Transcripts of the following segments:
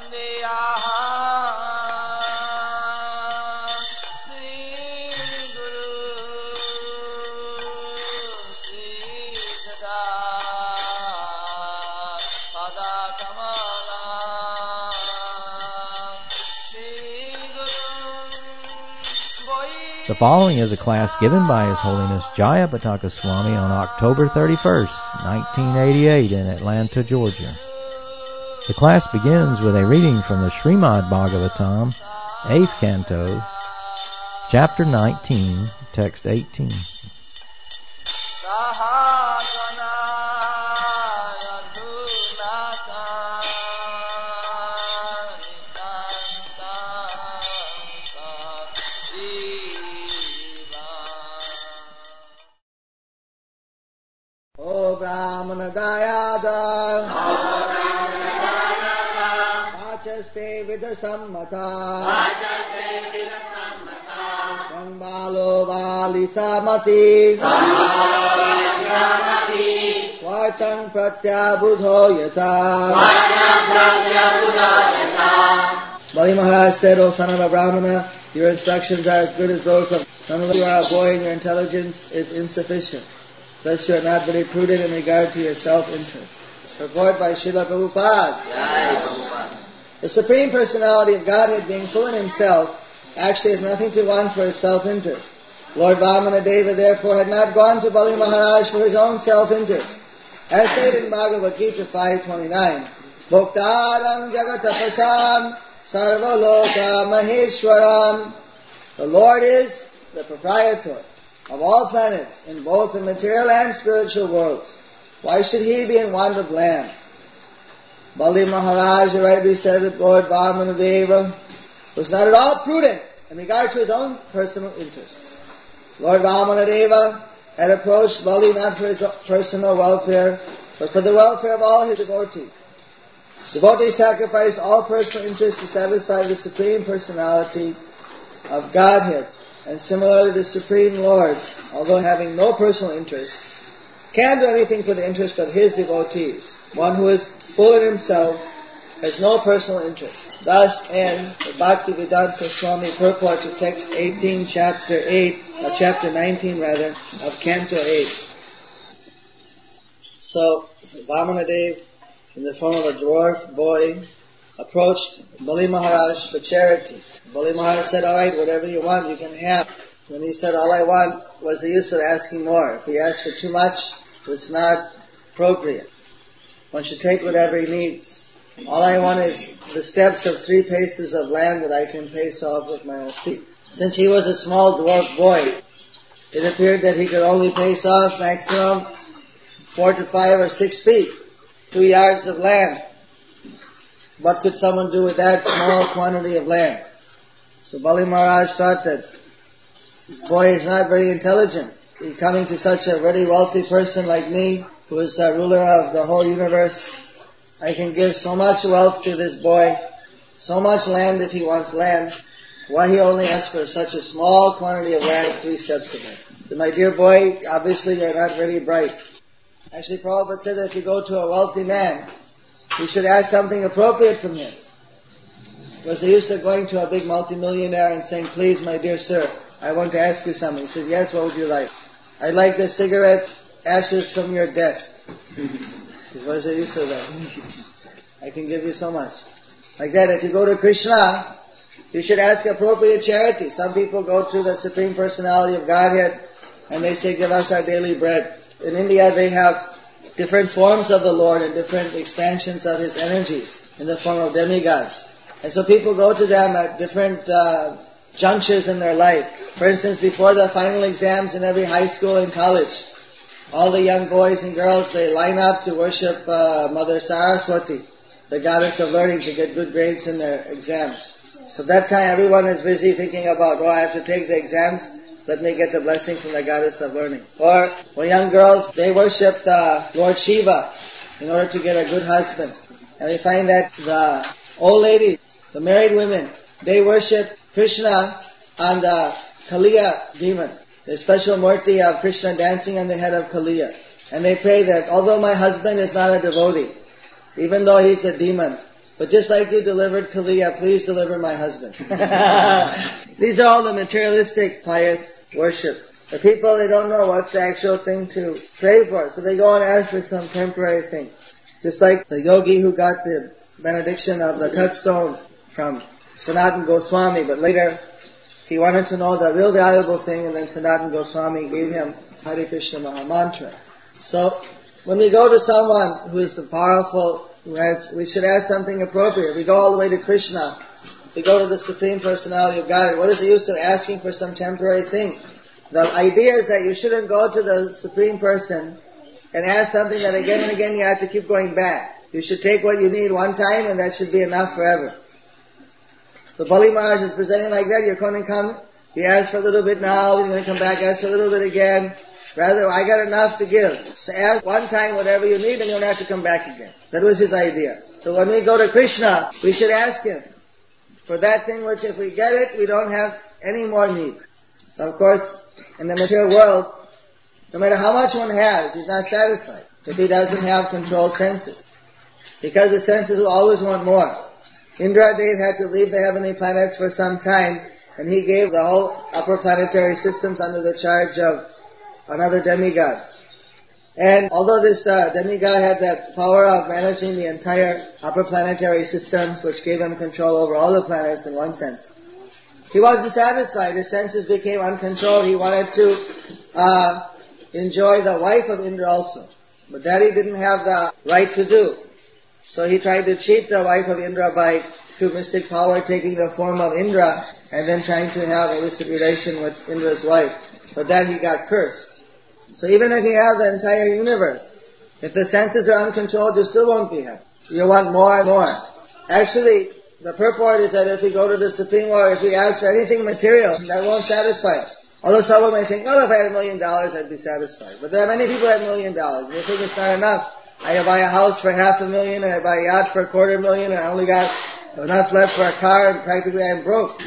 The following is a class given by His Holiness Jayapataka Swami on October 31st, 1988 in Atlanta, Georgia. The class begins with a reading from the Srimad Bhagavatam, 8th Canto, Chapter 19, Text 18. Vachaste vidasammata Sambalo valisamati Swartang pratyabudho yata Bali Maharaj said, O son of a Brahmana, your instructions are as good as those of none of you are a boy, and your intelligence is insufficient. Thus you are not very prudent in regard to your self-interest. Purport by Srila Prabhupada. The Supreme Personality of Godhead, being full in Himself, actually has nothing to want for His self-interest. Lord Vamanadeva therefore had not gone to Bali Maharaj for his own self-interest. As stated in Bhagavad Gita 5.29, Bhoktaram Jagatapasam Sarvaloka Maheshwaram. The Lord is the proprietor of all planets in both the material and spiritual worlds. Why should He be in want of land? Bali Maharaj rightly said that Lord Vamanadeva was not at all prudent in regard to his own personal interests. Lord Vamanadeva had approached Bali not for his personal welfare, but for the welfare of all his devotees. Devotees sacrificed all personal interests to satisfy the Supreme Personality of Godhead. And similarly, the Supreme Lord, although having no personal interests, can do anything for the interest of His devotees. One who is full in himself has no personal interest. Thus, in the Bhaktivedanta Swami purport to text 18, chapter 19 of Canto 8. So, Vamanadeva, in the form of a dwarf boy, approached Bali Maharaj for charity. Bali Maharaj said, alright, whatever you want, you can have. When he said, all I want, was the use of asking more. If he asked for too much, it's not appropriate. One should take whatever he needs. All I want is the steps of 3 paces of land that I can pace off with my own feet. Since he was a small dwarf boy, it appeared that he could only pace off maximum 4 to 5 or 6 feet, 2 yards of land. What could someone do with that small quantity of land? So Bali Maharaj thought that this boy is not very intelligent. He's coming to such a very wealthy person like me, who is the ruler of the whole universe. I can give so much wealth to this boy, so much land if he wants land. Why he only asks for such a small quantity of land, 3 steps of it? So my dear boy, obviously you're not very bright. Actually, Prabhupada said that if you go to a wealthy man, you should ask something appropriate from him. Because they used to going to a big multimillionaire and saying, please, my dear sir, I want to ask you something. He said, yes, what would you like? I'd like the cigarette ashes from your desk. What was they used to that? I can give you so much. Like that, if you go to Krishna, you should ask appropriate charity. Some people go to the Supreme Personality of Godhead and they say, give us our daily bread. In India, they have different forms of the Lord and different expansions of His energies in the form of demigods. And so people go to them at different junctures in their life. For instance, before the final exams in every high school and college, all the young boys and girls, they line up to worship Mother Saraswati, the goddess of learning, to get good grades in their exams. So that time everyone is busy thinking about, I have to take the exams, let me get the blessing from the goddess of learning. Or when young girls, they worship Lord Shiva in order to get a good husband. And we find that the old ladies, the married women, they worship Krishna on the Kaliya demon, the special murti of Krishna dancing on the head of Kaliya. And they pray that although my husband is not a devotee, even though he's a demon, But just like you delivered Kaliya, please deliver my husband. These are all the materialistic pious worship. The people, they don't know what's the actual thing to pray for, so they go and ask for some temporary thing. Just like the yogi who got the benediction of the touchstone from Sanatana Goswami, but later he wanted to know the real valuable thing, and then Sanatana Goswami gave him Hare Krishna Mahamantra. So, when we go to someone who is powerful, we should ask something appropriate. We go all the way to Krishna. We go to the Supreme Personality of Godhead. What is the use of asking for some temporary thing? The idea is that you shouldn't go to the Supreme Person and ask something that again and again you have to keep going back. You should take what you need one time and that should be enough forever. So Bali Maharaj is presenting like that. You're going to come, you ask for a little bit now, you're going to come back, ask for a little bit again. Rather, I got enough to give. So ask one time whatever you need and you don't have to come back again. That was his idea. So when we go to Krishna, we should ask him for that thing which if we get it, we don't have any more need. So of course, in the material world, no matter how much one has, he's not satisfied if he doesn't have controlled senses. Because the senses will always want more. Indradev had to leave the heavenly planets for some time, and he gave the whole upper planetary systems under the charge of another demigod. And although this demigod had that power of managing the entire upper planetary systems, which gave him control over all the planets in one sense, he wasn't satisfied. His senses became uncontrolled. He wanted to enjoy the wife of Indra also. But that he didn't have the right to do. So he tried to cheat the wife of Indra by, through mystic power, taking the form of Indra and then trying to have illicit relation with Indra's wife. But that he got cursed. So even if you have the entire universe, if the senses are uncontrolled, you still won't be happy. You want more and more. Actually, the purport is that if we go to the Supreme Lord, if we ask for anything material, that won't satisfy us. Although someone may think, well, if I had $1 million, I'd be satisfied. But there are many people who have $1 million, and they think it's not enough. I buy a house for $500,000, and I buy a yacht for $250,000, and I only got enough left for a car, and practically I'm broke.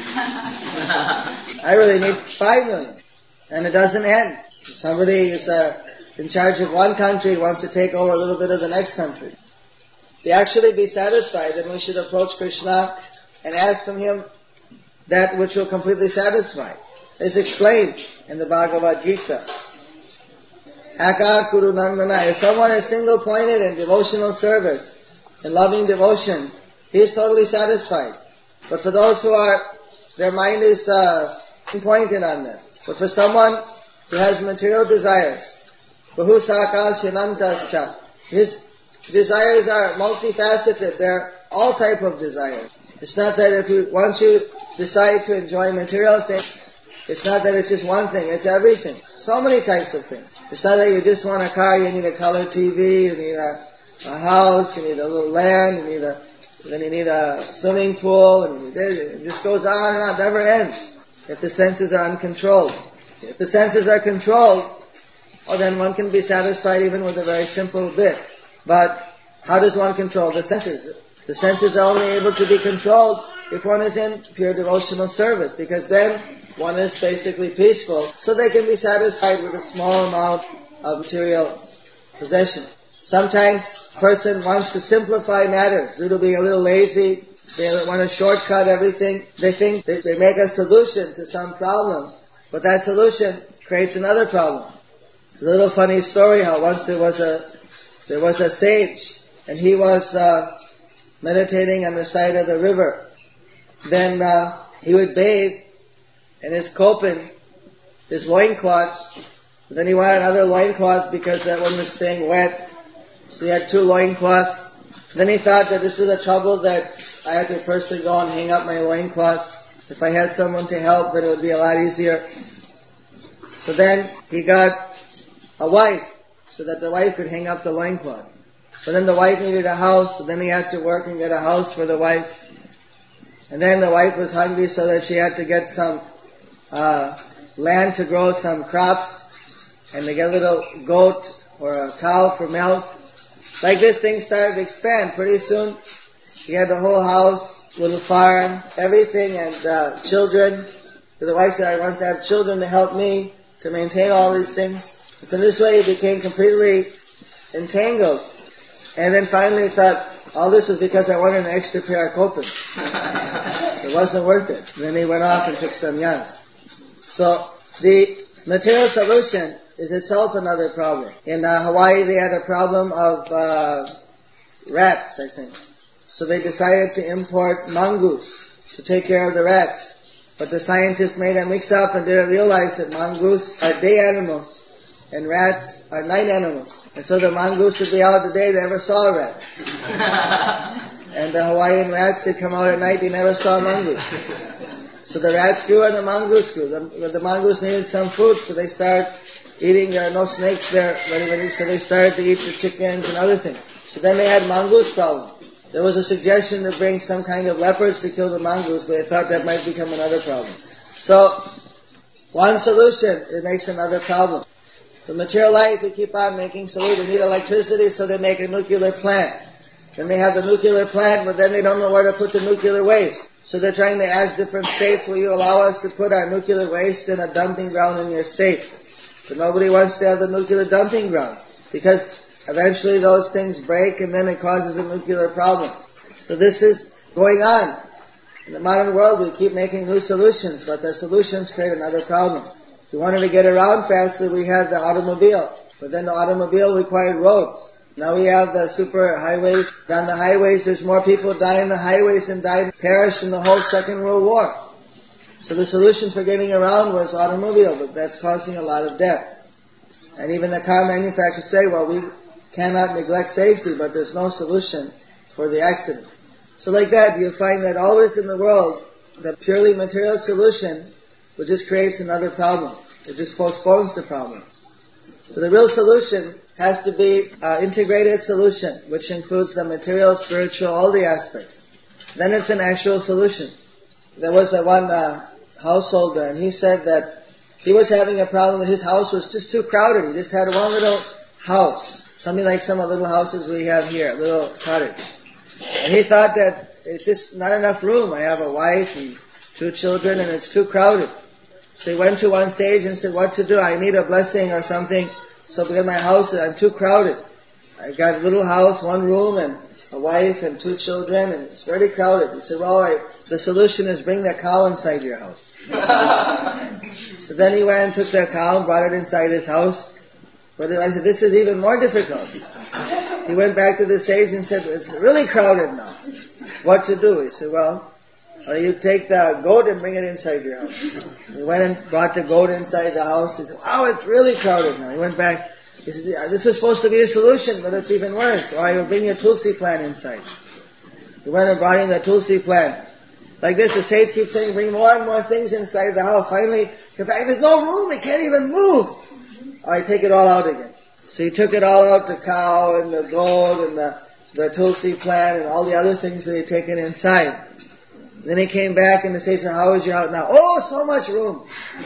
I really need $5 million. And it doesn't end. If somebody is in charge of one country, wants to take over a little bit of the next country. To actually be satisfied, then we should approach Krishna and ask from him that which will completely satisfy. It's explained in the Bhagavad Gita. Aka Kuru Nandana. If someone is single-pointed in devotional service, in loving devotion, he is totally satisfied. But for those who are, their mind is pointed on them. But for someone who has material desires, Bahu Sakas Hinantascha, his desires are multifaceted. They're all type of desires. It's not that once you decide to enjoy material things, it's not that it's just one thing, it's everything. So many types of things. It's not that you just want a car, you need a color TV, you need a house, you need a little land, then you need a swimming pool, and it just goes on and on, it never ends. If the senses are uncontrolled. If the senses are controlled, then one can be satisfied even with a very simple bit. But how does one control the senses? The senses are only able to be controlled if one is in pure devotional service, because then one is basically peaceful, so they can be satisfied with a small amount of material possession. Sometimes a person wants to simplify matters due to being a little lazy. They want to shortcut everything. They think they make a solution to some problem, but that solution creates another problem. A little funny story how once there was a sage, and he was meditating on the side of the river. Then he would bathe in his kopin, his loincloth. Then he wanted another loincloth because that one was staying wet. So he had 2 loincloths. Then he thought that this is the trouble that I had to personally go and hang up my loincloth. If I had someone to help, then it would be a lot easier. So then he got a wife, so that the wife could hang up the loincloth. But then the wife needed a house, so then he had to work and get a house for the wife. And then the wife was hungry, so that she had to get some land to grow some crops, and to get a little goat or a cow for milk. Like this, things started to expand. Pretty soon, he had the whole house, little farm, everything, and children. So the wife said, I want to have children to help me to maintain all these things. So in this way, he became completely entangled. And then finally thought, All this was because I wanted an extra pair of coupons. So it wasn't worth it. And then he went off and took sannyas. So the material solution is itself another problem. In Hawaii they had a problem of rats, I think. So they decided to import mongoose to take care of the rats. But the scientists made a mix-up and didn't realize that mongoose are day animals and rats are night animals. And so the mongoose would be out the day, they never saw a rat. And the Hawaiian rats, they'd come out at night, they never saw a mongoose. So the rats grew and the mongoose grew. The mongoose needed some food, so they started eating, there are no snakes there, so they started to eat the chickens and other things. So then they had mongoose problem. There was a suggestion to bring some kind of leopards to kill the mongoose, but they thought that might become another problem. So, one solution, it makes another problem. The material life, we keep on making solutions. They need electricity, so they make a nuclear plant. Then they have the nuclear plant, but then they don't know where to put the nuclear waste. So they're trying to ask different states, will you allow us to put our nuclear waste in a dumping ground in your state? But nobody wants to have the nuclear dumping ground, because eventually those things break and then it causes a nuclear problem. So this is going on. In the modern world we keep making new solutions, but the solutions create another problem. If we wanted to get around faster, we had the automobile. But then the automobile required roads. Now we have the super highways. On the highways there's more people die in the highways than perished in the whole Second World War. So the solution for getting around was automobile, but that's causing a lot of deaths. And even the car manufacturers say, well, we cannot neglect safety, but there's no solution for the accident. So like that, you find that always in the world, the purely material solution, which just creates another problem. It just postpones the problem. So the real solution has to be an integrated solution, which includes the material, spiritual, all the aspects. Then it's an actual solution. There was one householder, and he said that he was having a problem that his house was just too crowded. He just had one little house. Something like some of the little houses we have here, a little cottage. And he thought that it's just not enough room. I have a wife and 2 children and it's too crowded. So he went to one sage and said, what to do? I need a blessing or something. So because my house, I'm too crowded. I got a little house, 1 room and a wife and 2 children and it's very crowded. He said, well, all right, the solution is bring the cow inside your house. So then he went and took the cow and brought it inside his house. But I said, this is even more difficult. He went back to the sage and said, it's really crowded now. What to do? He said, well, you take the goat and bring it inside your house. He went and brought the goat inside the house. He said, wow, it's really crowded now. He went back. He said, this was supposed to be a solution, but it's even worse. Or you bring your tulsi plant inside. He went and brought in the tulsi plant. Like this, the sage keeps saying, bring more and more things inside the house. Finally, in fact, there's no room. It can't even move. I take it all out again. So he took it all out, the cow and the goat and the tulsi plant and all the other things that he had taken inside. Then he came back and the sage said, how is your house now? Oh, so much room.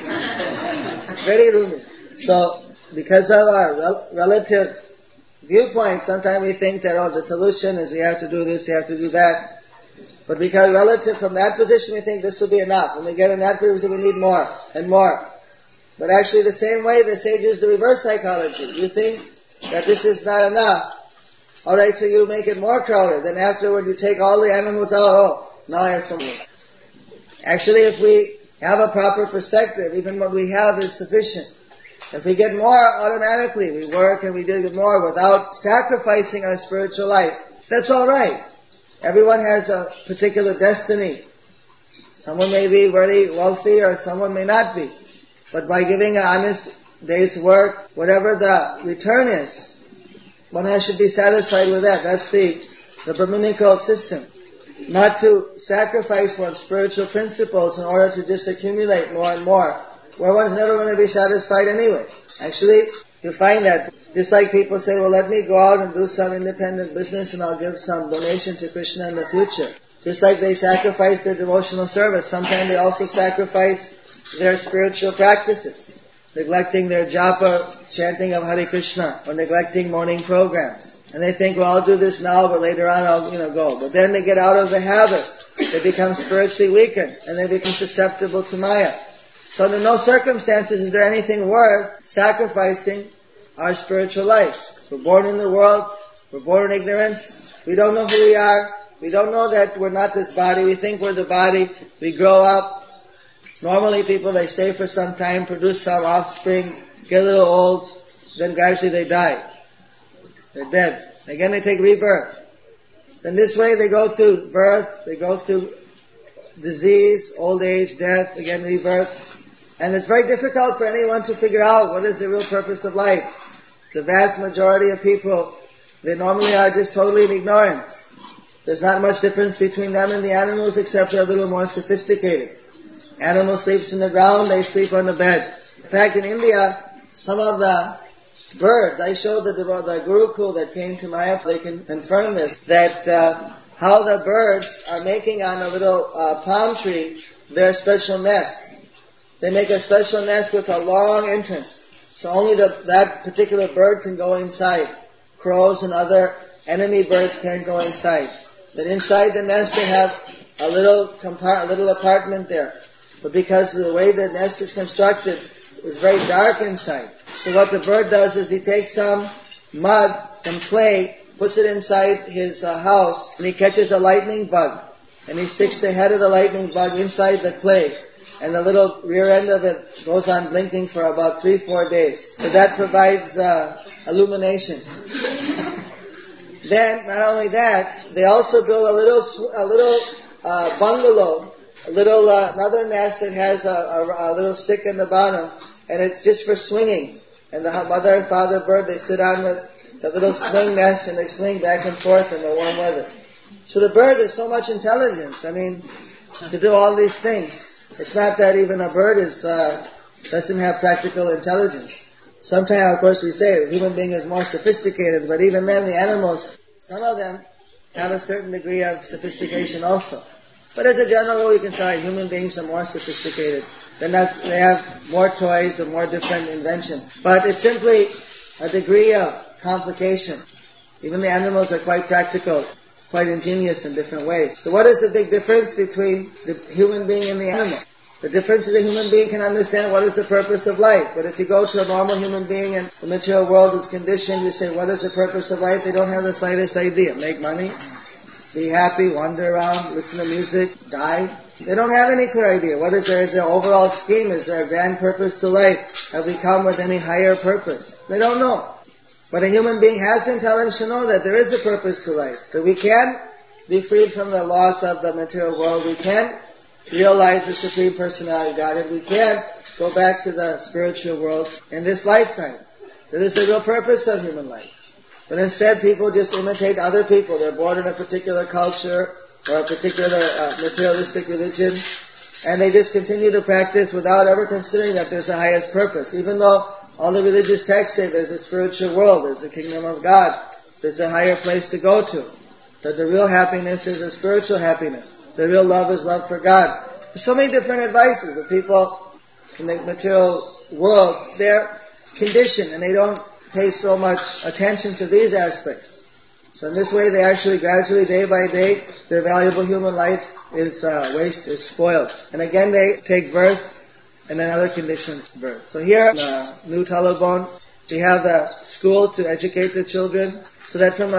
It's very roomy. So, because of our relative viewpoint, sometimes we think that, the solution is we have to do this, we have to do that. But because relative from that position, we think this will be enough. When we get in that position, we need more and more. But actually the same way the sage used the reverse psychology. You think that this is not enough. Alright, so you make it more crowded. Then afterward you take all the animals out. Now I have some room. Actually, if we have a proper perspective, even what we have is sufficient. If we get more automatically, we work and we do more without sacrificing our spiritual life, that's alright. Everyone has a particular destiny. Someone may be very wealthy or someone may not be. But by giving an honest day's work, whatever the return is, one should be satisfied with that. That's the Brahminical system. Not to sacrifice one's spiritual principles in order to just accumulate more and more, where one's never going to be satisfied anyway. Actually, you find that just like people say, well, let me go out and do some independent business and I'll give some donation to Krishna in the future. Just like they sacrifice their devotional service, sometimes they also sacrifice their spiritual practices, neglecting their japa, chanting of Hare Krishna, or neglecting morning programs. And they think, well, I'll do this now, but later on I'll, go. But then they get out of the habit. They become spiritually weakened, and they become susceptible to Maya. So under no circumstances is there anything worth sacrificing our spiritual life. We're born in the world, we're born in ignorance, We don't know who we are. We don't know that we're not this body. We think we're the body. We grow up. Normally people, they stay for some time, produce some offspring, get a little old, then gradually they die. They're dead. Again they take rebirth. So in this way they go through birth, they go through disease, old age, death, again rebirth. And it's very difficult for anyone to figure out what is the real purpose of life. The vast majority of people, they normally are just totally in ignorance. There's not much difference between them and the animals except they're a little more sophisticated. Animal sleeps in the ground, they sleep on the bed. In fact, in India, some of the birds, I showed the Gurukul that came to Mayapur, they can confirm this, that how the birds are making on a little palm tree their special nests. They make a special nest with a long entrance. So only that particular bird can go inside. Crows and other enemy birds can't go inside. But inside the nest they have a little apartment there. But because of the way the nest is constructed, it's very dark inside. So what the bird does is he takes some mud and clay, puts it inside his house, and he catches a lightning bug. And he sticks the head of the lightning bug inside the clay. And the little rear end of it goes on blinking for about 3-4 days. So that provides illumination. Then, not only that, they also build a little bungalow, another nest that has a little stick in the bottom, and it's just for swinging. And the mother and father bird, they sit on the little swing nest and they swing back and forth in the warm weather. So the bird has so much intelligence. I mean, to do all these things. It's not that even a bird doesn't have practical intelligence. Sometimes, of course, we say the human being is more sophisticated, but even then the animals, some of them have a certain degree of sophistication also. But as a general rule, you can say human beings are more sophisticated. They have more toys or more different inventions. But it's simply a degree of complication. Even the animals are quite practical, quite ingenious in different ways. So what is the big difference between the human being and the animal? The difference is the human being can understand what is the purpose of life. But if you go to a normal human being and the material world is conditioned, you say, what is the purpose of life? They don't have the slightest idea. Make money, be happy, wander around, listen to music, die. They don't have any clear idea. What is there? Is there an overall scheme? Is there a grand purpose to life? Have we come with any higher purpose? They don't know. But a human being has intelligence to know that there is a purpose to life. That we can be freed from the loss of the material world. We can realize the Supreme Personality of God. And we can go back to the spiritual world in this lifetime. That is the real purpose of human life. But instead people just imitate other people. They're born in a particular culture or a particular materialistic religion. And they just continue to practice without ever considering that there's a highest purpose. Even though all the religious texts say there's a spiritual world, there's the kingdom of God, there's a higher place to go to. That the real happiness is a spiritual happiness. The real love is love for God. There's so many different advices. The people in the material world, they're conditioned and they don't pay so much attention to these aspects. So in this way they actually gradually, day by day, their valuable human life is spoiled. And again they take birth and another conditioned birth. So here in New Talabon, we have the school to educate the children so that from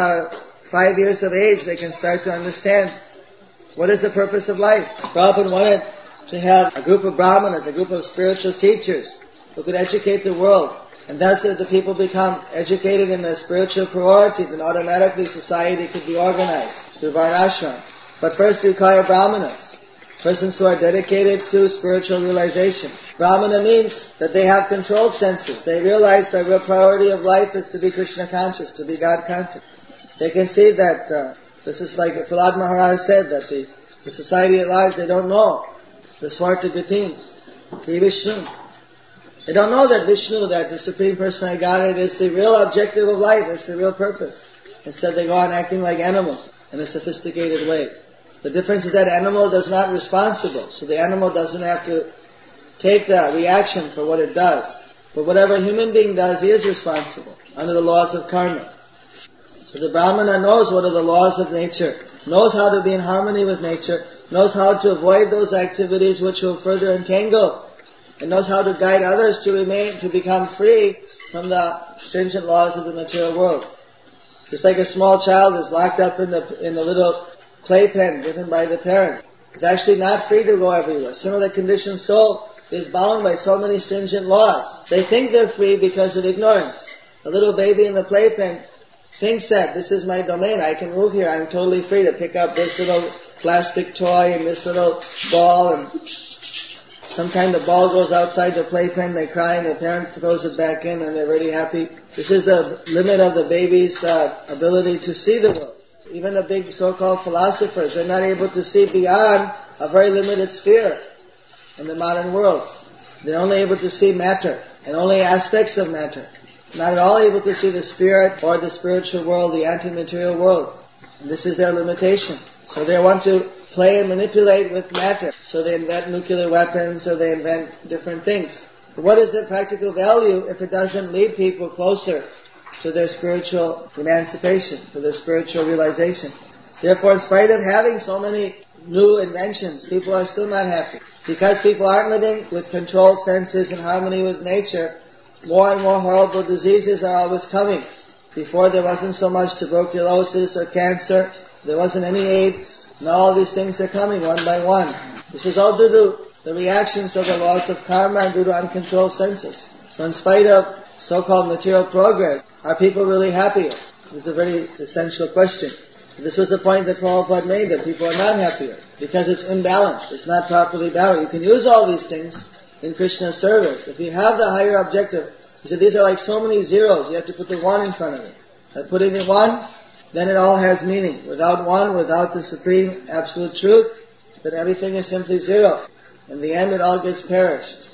5 years of age they can start to understand what is the purpose of life. Prabhupada wanted to have a group of brahmanas, a group of spiritual teachers who could educate the world. And thus if the people become educated in a spiritual priority, then automatically society could be organized through Varnashram. But first you require brahmanas. Persons who are dedicated to spiritual realization. Brahmana means that they have controlled senses. They realize the real priority of life is to be Krishna conscious, to be God conscious. They can see that this is like Prahlad Maharaj said, that the society at large, they don't know the Swarta Gatim, the Vishnu. They don't know that Vishnu, that the Supreme Personality Godhead is the real objective of life, it's the real purpose. Instead they go on acting like animals in a sophisticated way. The difference is that animal is not responsible, so the animal doesn't have to take the reaction for what it does. But whatever a human being does, he is responsible under the laws of karma. So the Brahmana knows what are the laws of nature, knows how to be in harmony with nature, knows how to avoid those activities which will further entangle, and knows how to guide others to become free from the stringent laws of the material world. Just like a small child is locked up in the little playpen given by the parent. It's actually not free to go everywhere. Similar, the conditioned soul is bound by so many stringent laws. They think they're free because of ignorance. A little baby in the playpen thinks that this is my domain, I can move here, I'm totally free to pick up this little plastic toy and this little ball, and sometimes the ball goes outside the playpen, they cry and the parent throws it back in and they're very happy. This is the limit of the baby's ability to see the world. Even the big so-called philosophers, they're not able to see beyond a very limited sphere in the modern world. They're only able to see matter, and only aspects of matter. Not at all able to see the spirit or the spiritual world, the anti-material world. And this is their limitation. So they want to play and manipulate with matter. So they invent nuclear weapons, or they invent different things. But what is the practical value if it doesn't lead people closer to their spiritual emancipation, to their spiritual realization? Therefore, in spite of having so many new inventions, people are still not happy. Because people aren't living with controlled senses in harmony with nature, more and more horrible diseases are always coming. Before there wasn't so much tuberculosis or cancer, there wasn't any AIDS. Now all these things are coming one by one. This is all due to the reactions of the laws of karma and due to uncontrolled senses. So in spite of so-called material progress, are people really happier? This is a very essential question. This was the point that Prabhupada made, that people are not happier because it's imbalanced. It's not properly balanced. You can use all these things in Krishna's service. If you have the higher objective, he said these are like so many zeros, you have to put the one in front of it. By putting the one, then it all has meaning. Without one, without the supreme absolute truth, then everything is simply zero. In the end, it all gets perished.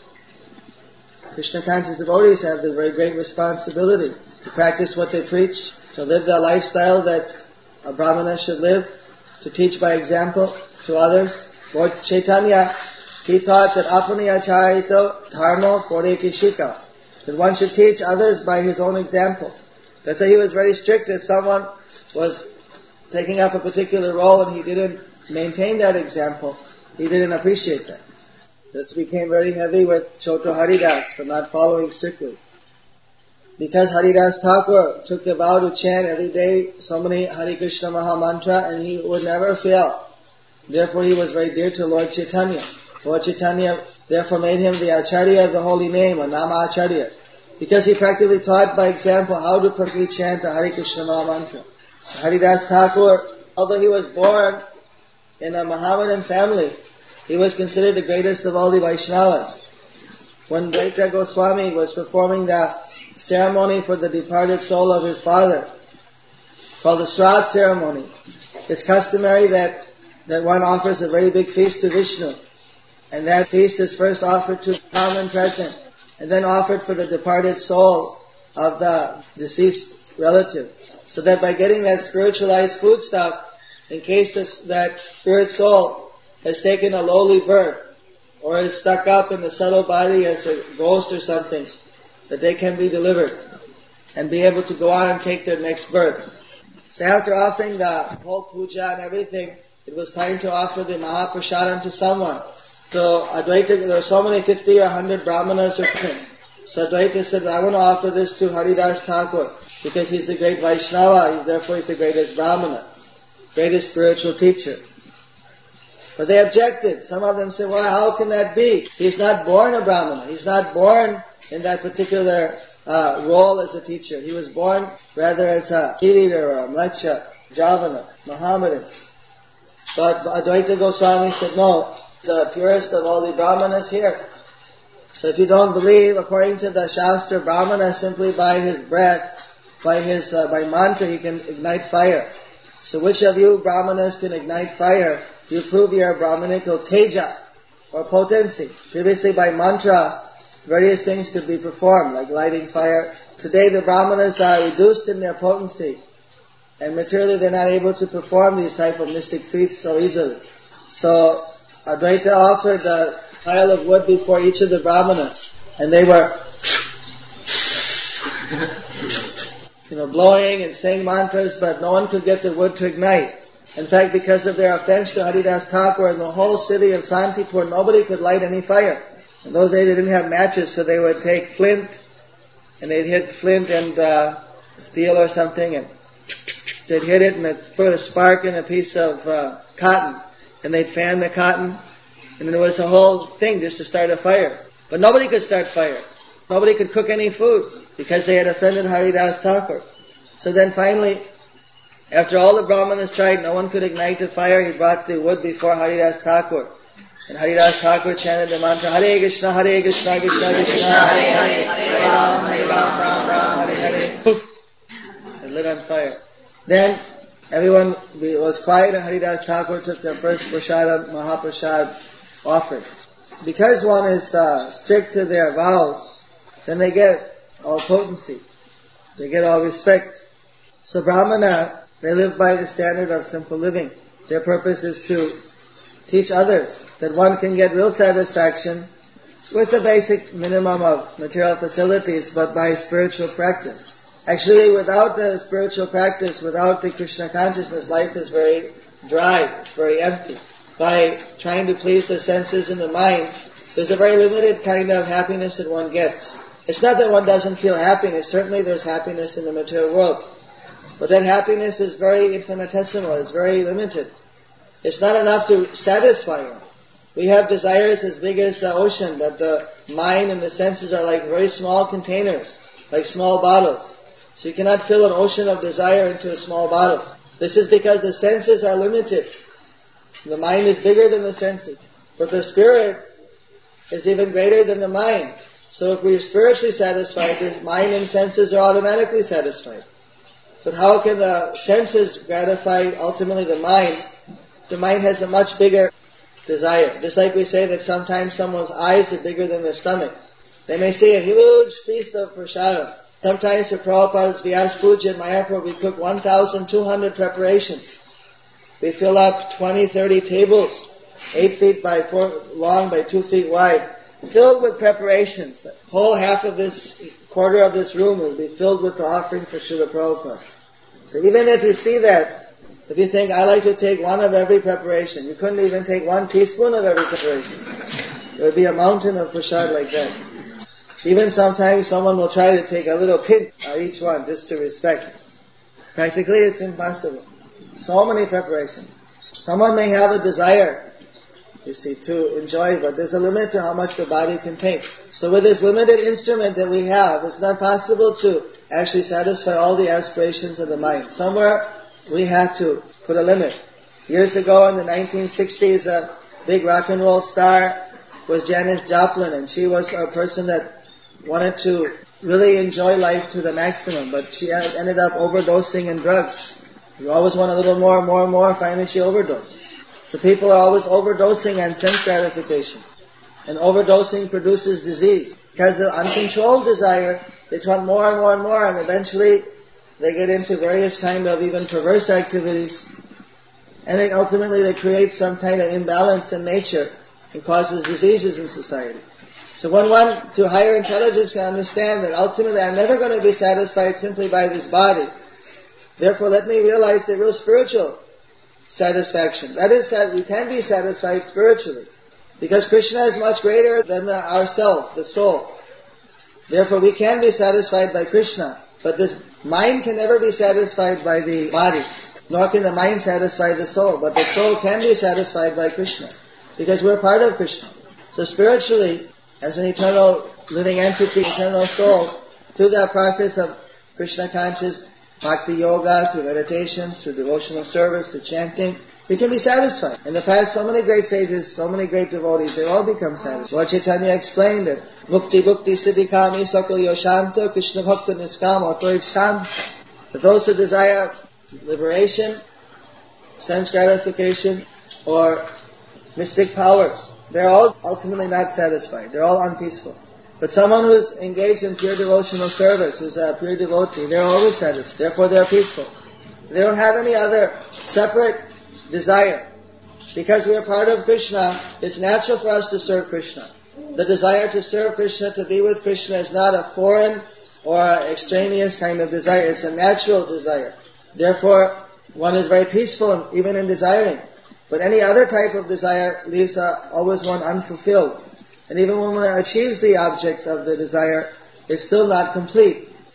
Krishna conscious devotees have the very great responsibility to practice what they preach, to live the lifestyle that a brahmana should live, to teach by example to others. Lord Chaitanya, he taught that apani acharito dharmo kore kishika, that one should teach others by his own example. That's why he was very strict. If someone was taking up a particular role and he didn't maintain that example, he didn't appreciate that. This became very heavy with Choto Haridas for not following strictly. Because Haridas Thakur took the vow to chant every day so many Hare Krishna Maha Mantra, and he would never fail. Therefore he was very dear to Lord Chaitanya. Lord Chaitanya therefore made him the Acharya of the holy name, or Nama Acharya, because he practically taught by example how to perfectly chant the Hare Krishna Maha Mantra. Haridas Thakur, although he was born in a Mohammedan family, he was considered the greatest of all the Vaishnavas. When Dvaita Goswami was performing the ceremony for the departed soul of his father, called the Shraddh ceremony, it's customary that one offers a very big feast to Vishnu. And that feast is first offered to common present, and then offered for the departed soul of the deceased relative. So that by getting that spiritualized foodstuff, in case that spirit soul has taken a lowly birth, or is stuck up in the subtle body as a ghost or something, that they can be delivered and be able to go on and take their next birth. So after offering the whole puja and everything, it was time to offer the Mahaprasadam to someone. So Advaita, there were so many 50 or 100 brahmanas or something. So Advaita said, I want to offer this to Haridas Thakur, because he's a great Vaishnava, therefore he's the greatest brahmana, greatest spiritual teacher. But they objected. Some of them said, well, how can that be? He's not born a brahmana. He's not born in that particular role as a teacher. He was born rather as a leader or a mlecha, Javana, Mohammedan. But Advaita Goswami said, no, the purest of all the brahmanas here. So if you don't believe, according to the Shastra, brahmana simply by his breath, by mantra, he can ignite fire. So which of you brahmanas can ignite fire? You prove your brahmanical teja, or potency. Previously by mantra, various things could be performed, like lighting fire. Today the brahmanas are reduced in their potency, and materially they're not able to perform these type of mystic feats so easily. So Advaita offered the pile of wood before each of the brahmanas, and they were blowing and saying mantras, but no one could get the wood to ignite. In fact, because of their offense to Haridas Thakur, in the whole city of Santipur, nobody could light any fire. In those days they didn't have matches, so they would take flint, and they'd hit flint and steel or something, and they'd hit it and they'd put a spark in a piece of cotton, and they'd fan the cotton, and then there was a whole thing just to start a fire. But nobody could start fire. Nobody could cook any food because they had offended Haridas Thakur. So then finally, after all the Brahmanas tried, no one could ignite the fire, he brought the wood before Haridas Thakur. And Haridas Thakur chanted the mantra, Hare Krishna, Hare Krishna, Krishna Krishna, Hare Hare, Hare Ram, Hare Ram, Ram, Hare Hare. Poof! It lit on fire. Then everyone was quiet and Haridas Thakur took their first prasad, Mahaprasad offering. Because one is strict to their vows, then they get all potency. They get all respect. So Brahmana, they live by the standard of simple living. Their purpose is to teach others that one can get real satisfaction with the basic minimum of material facilities, but by spiritual practice. Actually, without the spiritual practice, without the Krishna consciousness, life is very dry, it's very empty. By trying to please the senses and the mind, there's a very limited kind of happiness that one gets. It's not that one doesn't feel happiness, certainly there's happiness in the material world. But that happiness is very infinitesimal, it's very limited. It's not enough to satisfy one. We have desires as big as the ocean, but the mind and the senses are like very small containers, like small bottles. So you cannot fill an ocean of desire into a small bottle. This is because the senses are limited. The mind is bigger than the senses. But the spirit is even greater than the mind. So if we are spiritually satisfied, the mind and senses are automatically satisfied. But how can the senses gratify ultimately the mind? The mind has a much bigger desire. Just like we say that sometimes someone's eyes are bigger than their stomach. They may see a huge feast of prasadam. Sometimes for Prabhupada's Vyas Puja in Mayapur, we cook 1,200 preparations. We fill up 20, 30 tables, 8 feet by 4 long by 2 feet wide, filled with preparations. The whole half of this, quarter of this room will be filled with the offering for Srila Prabhupada. So even if you see that, if you think, I like to take one of every preparation, you couldn't even take 1 teaspoon of every preparation. There would be a mountain of prasad like that. Even sometimes someone will try to take a little pinch of each one just to respect. Practically it's impossible. So many preparations. Someone may have a desire, you see, to enjoy, but there's a limit to how much the body can take. So with this limited instrument that we have, it's not possible to actually satisfy all the aspirations of the mind. Somewhere we have to put a limit. Years ago in the 1960s, a big rock and roll star was Janis Joplin, and she was a person that wanted to really enjoy life to the maximum, but she ended up overdosing in drugs. You always want a little more, finally she overdosed. So people are always overdosing on sense gratification. And overdosing produces disease. Because of uncontrolled desire, they want more and more, and eventually they get into various kind of even perverse activities. And then ultimately they create some kind of imbalance in nature and causes diseases in society. So when one, through higher intelligence, can understand that ultimately I'm never going to be satisfied simply by this body. Therefore, let me realize the real spiritual satisfaction. That is that we can be satisfied spiritually. Because Krishna is much greater than ourself, the soul. Therefore, we can be satisfied by Krishna. But this mind can never be satisfied by the body. Nor can the mind satisfy the soul. But the soul can be satisfied by Krishna. Because we're part of Krishna. So spiritually, as an eternal living entity, eternal soul, through that process of Krishna conscious, bhakti yoga, through meditation, through devotional service, through chanting, we can be satisfied. In the past, so many great sages, so many great devotees, they all become satisfied. Lord Chaitanya explained that mukti bhukti siddhikami sakal yoshanto Krishna bhakta niskam otoiv sham. That those who desire liberation, sense gratification, or mystic powers, they're all ultimately not satisfied. They're all unpeaceful. But someone who's engaged in pure devotional service, who's a pure devotee, they're always satisfied. Therefore they're peaceful. They don't have any other separate desire. Because we are part of Krishna, it's natural for us to serve Krishna. The desire to serve Krishna, to be with Krishna, is not a foreign or extraneous kind of desire. It's a natural desire. Therefore, one is very peaceful even in desiring. But any other type of desire leaves always one unfulfilled. And even when one achieves the object of the desire, it's still not complete.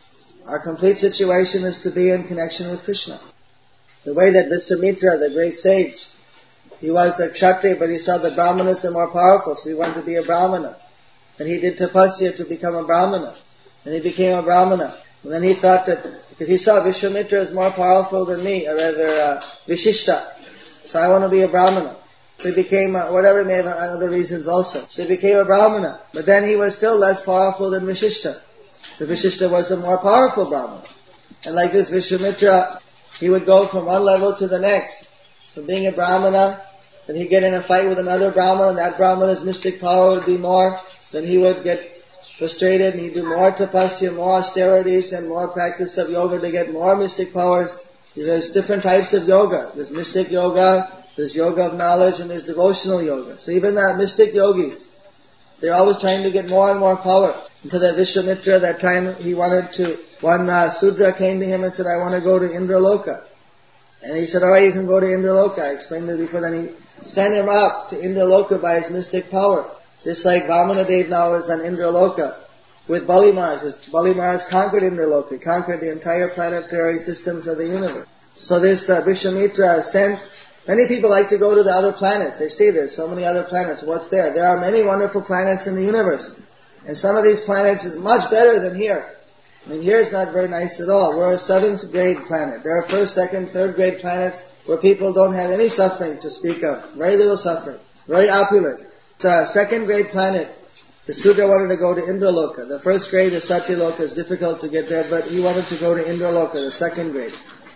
Our complete situation is to be in connection with Krishna. The way that Vishwamitra, the great sage, he was a Kshatriya, but he saw the Brahmanas are more powerful, so he wanted to be a Brahmana. And he did tapasya to become a Brahmana. And he became a Brahmana. And then he thought that, because he saw Vishwamitra is more powerful than me, or rather, Vishishta. So I want to be a Brahmana. So he became, whatever, may have other reasons also. So he became a Brahmana. But then he was still less powerful than Vishishta. The Vishishta was a more powerful Brahmana. And like this Vishwamitra, he would go from one level to the next. So being a Brahmana, then he'd get in a fight with another Brahmana, and that Brahmana's mystic power would be more. Then he would get frustrated, and he'd do more tapasya, more austerities, and more practice of yoga to get more mystic powers. There's different types of yoga. There's mystic yoga, there's yoga of knowledge, and there's devotional yoga. So even the mystic yogis, they're always trying to get more and more power. Until that Vishwamitra, that time he wanted to, one Sudra came to him and said, I want to go to Indraloka. And he said, alright, you can go to Indraloka. I explained it before. Then he sent him up to Indraloka by his mystic power. Just like Vamanadev now is on Indraloka with Bali Maharaj. Bali Maharaj conquered Indraloka, conquered the entire planetary systems of the universe. So this Vishwamitra sent, many people like to go to the other planets. They see there's so many other planets. What's there? There are many wonderful planets in the universe. And some of these planets is much better than here. I mean, here is not very nice at all. We're a 7th grade planet. There are 1st, 2nd, 3rd grade planets where people don't have any suffering to speak of. Very little suffering. Very opulent. It's a 2nd grade planet. The Sudra wanted to go to Indraloka. The 1st grade, the Satyaloka, is difficult to get there, but he wanted to go to Indraloka, the 2nd grade.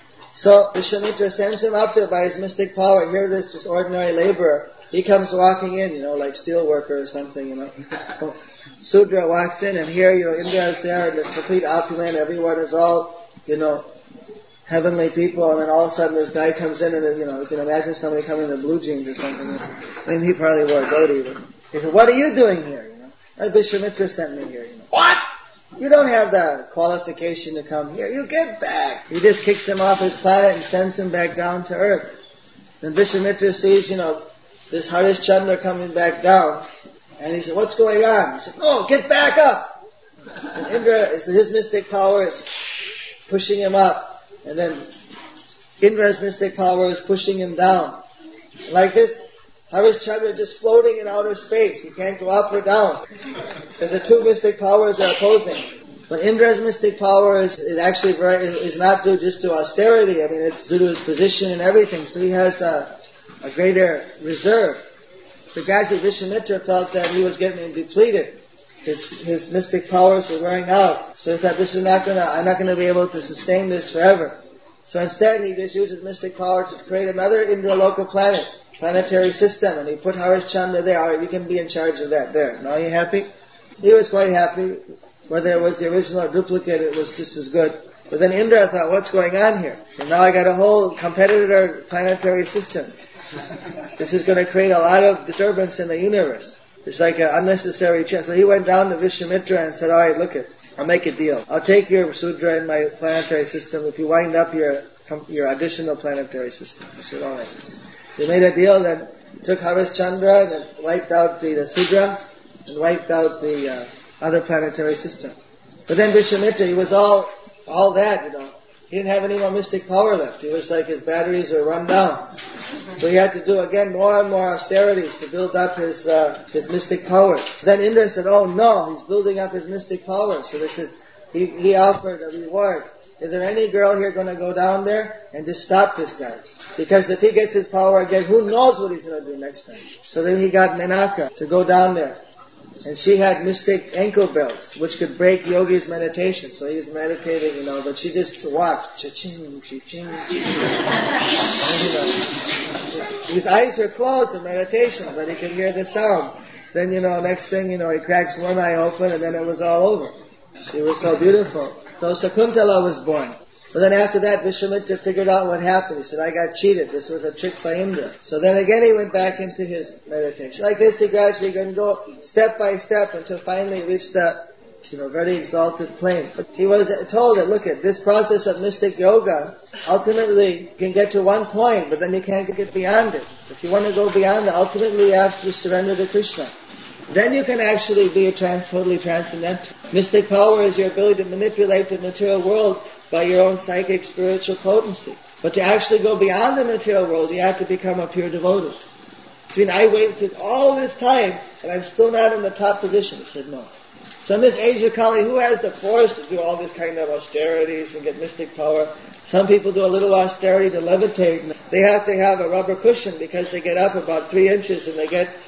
So Vishwamitra sends him up there by his mystic power. Here this just ordinary laborer. He comes walking in, like steel worker or something, Sudra walks in, and here, Indra is there, the complete opulent, everyone is all, heavenly people, and then all of a sudden this guy comes in and, you can imagine somebody coming in blue jeans or something. I mean, he probably wore a dhoti. He said, what are you doing here, Vishwamitra sent me here, What? You don't have the qualification to come here. You get back. He just kicks him off his planet and sends him back down to earth. Then Vishwamitra sees, this Harishchandra coming back down, and he said, what's going on? He said, no, get back up! And Indra, his mystic power is pushing him up, and then Indra's mystic power is pushing him down. Like this, Harishchandra just floating in outer space. He can't go up or down. Because the two mystic powers are opposing. But Indra's mystic power is actually is not due just to austerity. I mean, it's due to his position and everything. So he has a greater reserve. So gradually Vishwamitra felt that he was getting depleted. His mystic powers were wearing out. So he thought, I'm not gonna be able to sustain this forever. So instead he just used his mystic power to create another Indraloka planet, planetary system, and he put Harishchandra there. Alright, you can be in charge of that there. Now you happy? He was quite happy. Whether it was the original or duplicate, it was just as good. But then Indra thought, what's going on here? And now I got a whole competitor planetary system. This is going to create a lot of disturbance in the universe. It's like an unnecessary chance. So he went down to Vishwamitra and said, alright, look I'll make a deal. I'll take your Sudra in my planetary system if you wind up your additional planetary system. He said, alright. They made a deal that took Harishchandra and then wiped out the Sudra and wiped out the other planetary system. But then Vishwamitra, he was all that, He didn't have any more mystic power left. It was like his batteries were run down. So he had to do again more and more austerities to build up his mystic powers. Then Indra said, oh no, he's building up his mystic powers. So he offered a reward. Is there any girl here going to go down there and just stop this guy? Because if he gets his power again, who knows what he's going to do next time. So then he got Menaka to go down there. And she had mystic ankle belts, which could break Yogi's meditation. So he's meditating, but she just walked, cha-ching, cha-ching, cha-ching. His eyes were closed in meditation, but he could hear the sound. Then, next thing, he cracks one eye open, and then it was all over. She was so beautiful. So Sakuntala was born. But then after that, Vishwamitra figured out what happened. He said, I got cheated. This was a trick by Indra. So then again he went back into his meditation. Like this, he gradually can go step by step until finally he reached that, very exalted plane. But he was told that, this process of mystic yoga, ultimately you can get to one point, but then you can't get beyond it. If you want to go beyond it, ultimately you have to surrender to Krishna. then you can actually be totally transcendental. Mystic power is your ability to manipulate the material world by your own psychic spiritual potency. But to actually go beyond the material world, you have to become a pure devotee. So I waited all this time, and I'm still not in the top position. He said, no. So in this age of Kali, who has the force to do all this kind of austerities and get mystic power? Some people do a little austerity to levitate. They have to have a rubber cushion because they get up about 3 inches and they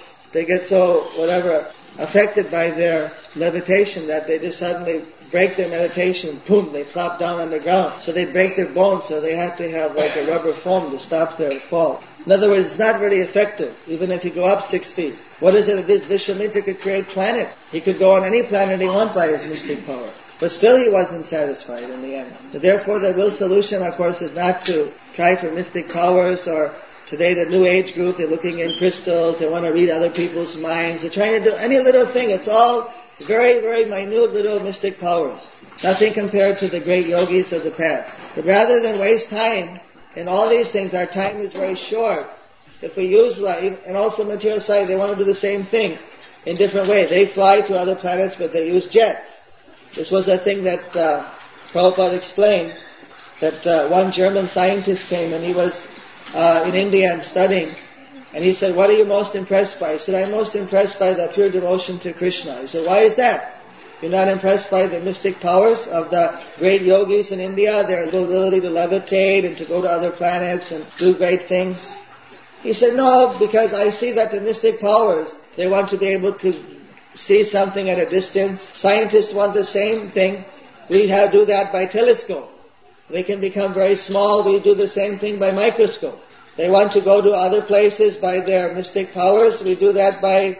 get so, affected by their levitation that they just suddenly break their meditation, boom, they flop down on the ground. So they break their bones, so they have to have like a rubber foam to stop their fall. In other words, it's not very effective, even if you go up 6 feet. What is it this Vishwamitra could create planet? He could go on any planet he wants by his mystic power. But still he wasn't satisfied in the end. So therefore the real solution, of course, is not to try for mystic powers, or today the New Age group, they're looking in crystals, they want to read other people's minds, they're trying to do any little thing. It's all very, very minute little mystic powers. Nothing compared to the great yogis of the past. But rather than waste time in all these things, our time is very short. If we use life, and also material side, they want to do the same thing in different ways. They fly to other planets, but they use jets. This was a thing that Prabhupada explained, that one German scientist came and he was in India and studying, and he said, what are you most impressed by? He said, I'm most impressed by the pure devotion to Krishna. He said, why is that? You're not impressed by the mystic powers of the great yogis in India, their ability to levitate and to go to other planets and do great things? He said, no, because I see that the mystic powers, they want to be able to see something at a distance. Scientists want the same thing. We do that by telescope. They can become very small. We do the same thing by microscope. They want to go to other places by their mystic powers. We do that by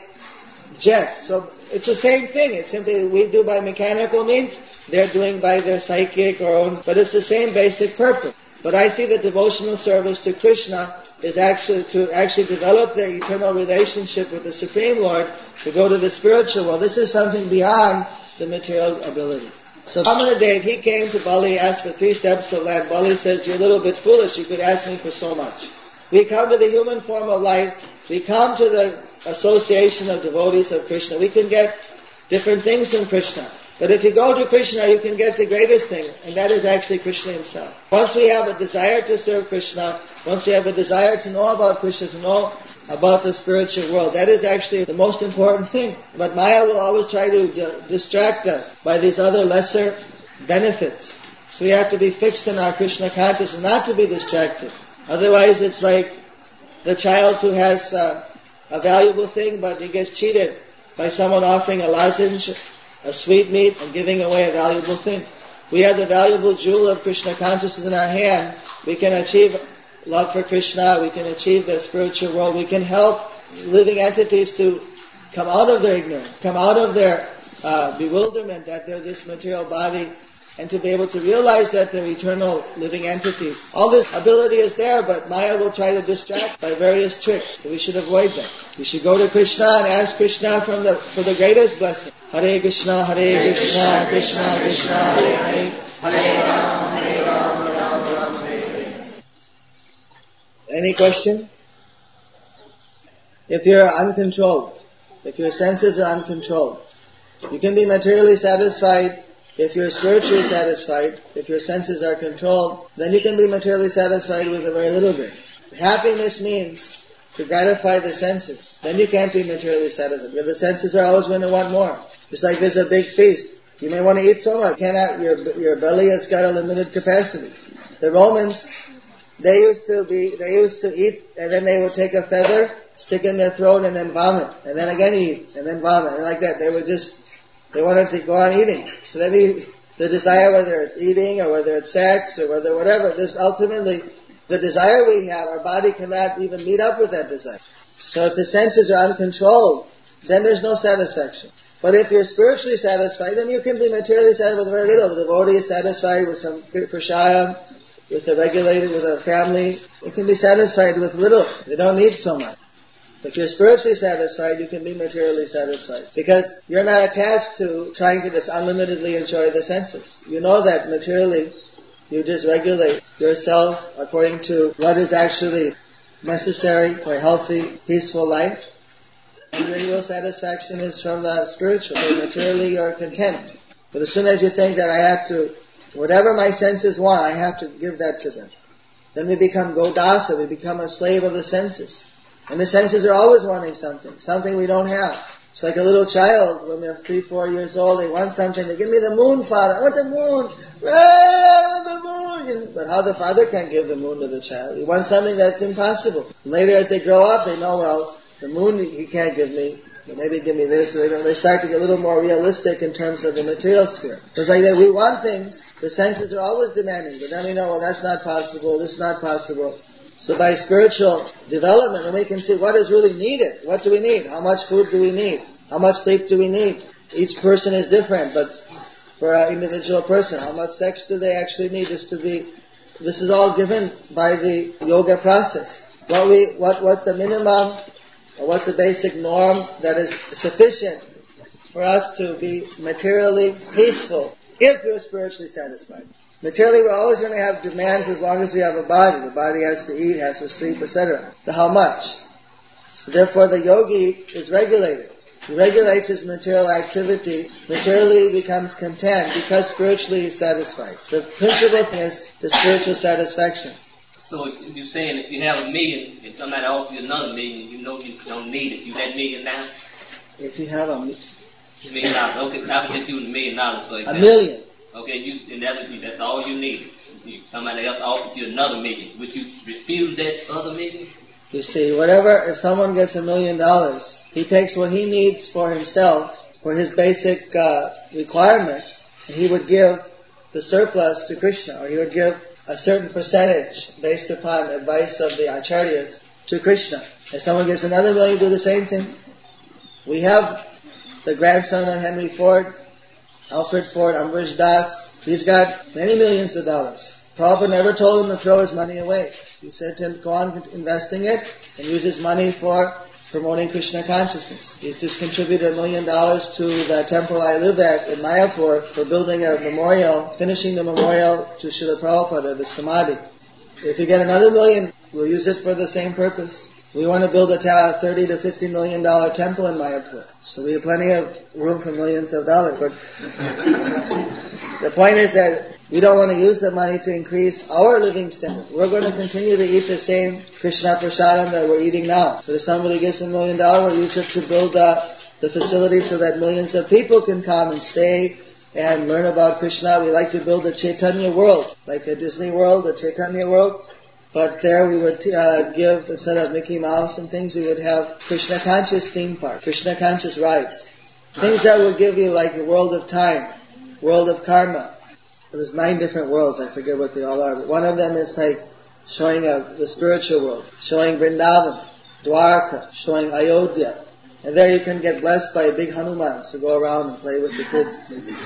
jets. So it's the same thing. It's simply we do by mechanical means. They're doing by their psychic or own. But it's the same basic purpose. But I see that devotional service to Krishna is actually to develop their eternal relationship with the Supreme Lord, to go to the spiritual world. This is something beyond the material ability. So Vamanadev, he came to Bali, asked for 3 steps of land. Bali says, you're a little bit foolish, you could ask me for so much. We come to the human form of life, we come to the association of devotees of Krishna. We can get different things from Krishna. But if you go to Krishna, you can get the greatest thing, and that is actually Krishna himself. Once we have a desire to serve Krishna, once we have a desire to know about Krishna, to know about the spiritual world, that is actually the most important thing. But Maya will always try to distract us by these other lesser benefits. So we have to be fixed in our Krishna consciousness, not to be distracted. Otherwise it's like the child who has a valuable thing, but he gets cheated by someone offering a lozenge, a sweetmeat, and giving away a valuable thing. We have the valuable jewel of Krishna consciousness in our hand. We can achieve love for Krishna. We can achieve the spiritual world. We can help living entities to come out of their ignorance, come out of their bewilderment that they're this material body, and to be able to realize that they're eternal living entities. All this ability is there, but Maya will try to distract by various tricks. So we should avoid them. We should go to Krishna and ask Krishna for the greatest blessing. Hare Krishna, Krishna Krishna, Hare Hare, Hare Ram, Ram Hare Hare. Any question? If you're uncontrolled, if your senses are uncontrolled, you can be materially satisfied. If you're spiritually satisfied, if your senses are controlled, then you can be materially satisfied with a very little bit. Happiness means to gratify the senses. Then you can't be materially satisfied, because the senses are always going to want more. It's like there's a big feast. You may want to eat so much. Your belly has got a limited capacity. The Romans, they used to eat, and then they would take a feather, stick in their throat, and then vomit, and then again eat, and then vomit, and like that. They wanted to go on eating. So the desire, whether it's eating or whether it's sex or whatever, this ultimately, the desire we have, our body cannot even meet up with that desire. So if the senses are uncontrolled, then there's no satisfaction. But if you're spiritually satisfied, then you can be materially satisfied with very little. The devotee is satisfied with some prashadam, with a family. It can be satisfied with little. They don't need so much. If you're spiritually satisfied, you can be materially satisfied. Because you're not attached to trying to just unlimitedly enjoy the senses. You know that materially, you just regulate yourself according to what is actually necessary for a healthy, peaceful life. Material satisfaction is from the spiritual. So materially you're content. But as soon as you think that I have to, whatever my senses want, I have to give that to them. Then we become godasa, we become a slave of the senses. And the senses are always wanting something we don't have. It's like a little child, when they're 3-4 years old, they want something, they give me the moon, Father, I want the moon, I want the moon. But how the father can't give the moon to the child? He wants something that's impossible. Later as they grow up, they know, well, the moon he can't give me, but maybe give me this. They start to get a little more realistic in terms of the material sphere. It's like that we want things, the senses are always demanding, but then we know, well, that's not possible, this is not possible. So by spiritual development, then we can see what is really needed. What do we need? How much food do we need? How much sleep do we need? Each person is different, but for an individual person, how much sex do they actually need? This is all given by the yoga process. What's the minimum, or what's the basic norm that is sufficient for us to be materially peaceful if we're spiritually satisfied? Materially, we're always going to have demands as long as we have a body. The body has to eat, has to sleep, etc. So how much? So therefore the yogi is regulated. He regulates his material activity. Materially he becomes content because spiritually he's satisfied. The principal thing is the spiritual satisfaction. So you're saying if you have $1 million and somebody offers you another $1 million, you know you don't need it. You had $1 million now? If you have $1 million. Okay, I was just using $1 million for example. $1 million. Okay, that's all you need. Somebody else offers you another $1 million. Would you refuse that other $1 million? You see, if someone gets $1 million, he takes what he needs for himself, for his basic requirement, and he would give the surplus to Krishna, or he would give a certain percentage based upon advice of the acharyas to Krishna. If someone gets another $1 million, do the same thing. We have the grandson of Henry Ford, Alfred Ford, Ambrish Das. He's got many millions of dollars. Prabhupada never told him to throw his money away. He said to him, go on investing it and use his money for promoting Krishna consciousness. He just contributed $1 million to the temple I live at in Mayapur for building a memorial, finishing the memorial to Srila Prabhupada, the Samadhi. If you get another $1 million, we'll use it for the same purpose. We want to build a $30 to $50 million temple in Mayapur. So we have plenty of room for millions of dollars. But the point is that we don't want to use the money to increase our living standard. We're going to continue to eat the same Krishna Prasadam that we're eating now. So if somebody gets $1 million, we'll use it to build the facility so that millions of people can come and stay and learn about Krishna. We like to build a Chaitanya world, like a Disney World, a Chaitanya world. But there we would give, instead of Mickey Mouse and things, we would have Krishna conscious theme park, Krishna conscious rides. Things that would give you like the world of time, world of karma. There's 9 different worlds, I forget what they all are, but one of them is like showing the spiritual world, showing Vrindavan, Dwarka, showing Ayodhya. And there you can get blessed by big Hanumans who go around and play with the kids.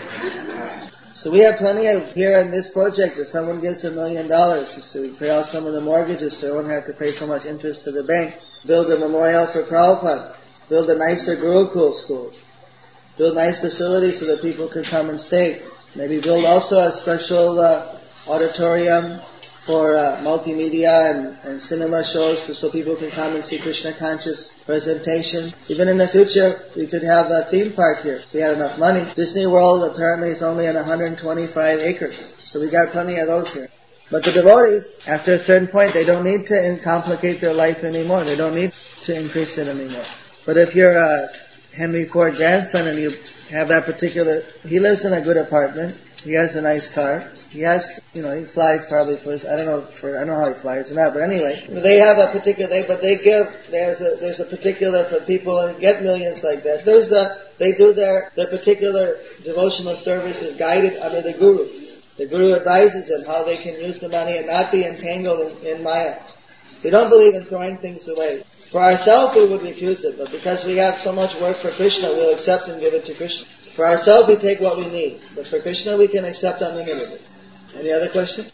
So we have plenty of, here in this project, if someone gives $1 million, so we pay off some of the mortgages so they won't have to pay so much interest to the bank, build a memorial for Prabhupada, build a nicer Gurukul school, build nice facilities so that people can come and stay. Maybe build also a special auditorium for multimedia and cinema shows so people can come and see Krishna conscious presentation. Even in the future, we could have a theme park here if we had enough money. Disney World apparently is only on 125 acres, so we got plenty of those here. But the devotees, after a certain point, they don't need to complicate their life anymore. They don't need to increase it anymore. But if you're a Henry Ford grandson and you have that particular, he lives in a good apartment, he has a nice car, he has, he flies probably for his, I don't know how he flies or not, but anyway, they have a particular, there's a particular, for people who get millions like that, they do their particular devotional services guided under the Guru. The Guru advises them how they can use the money and not be entangled in Maya. They don't believe in throwing things away. For ourselves we would refuse it, but because we have so much work for Krishna, we'll accept and give it to Krishna. For ourselves we take what we need, but for Krishna we can accept unlimited. Any other question?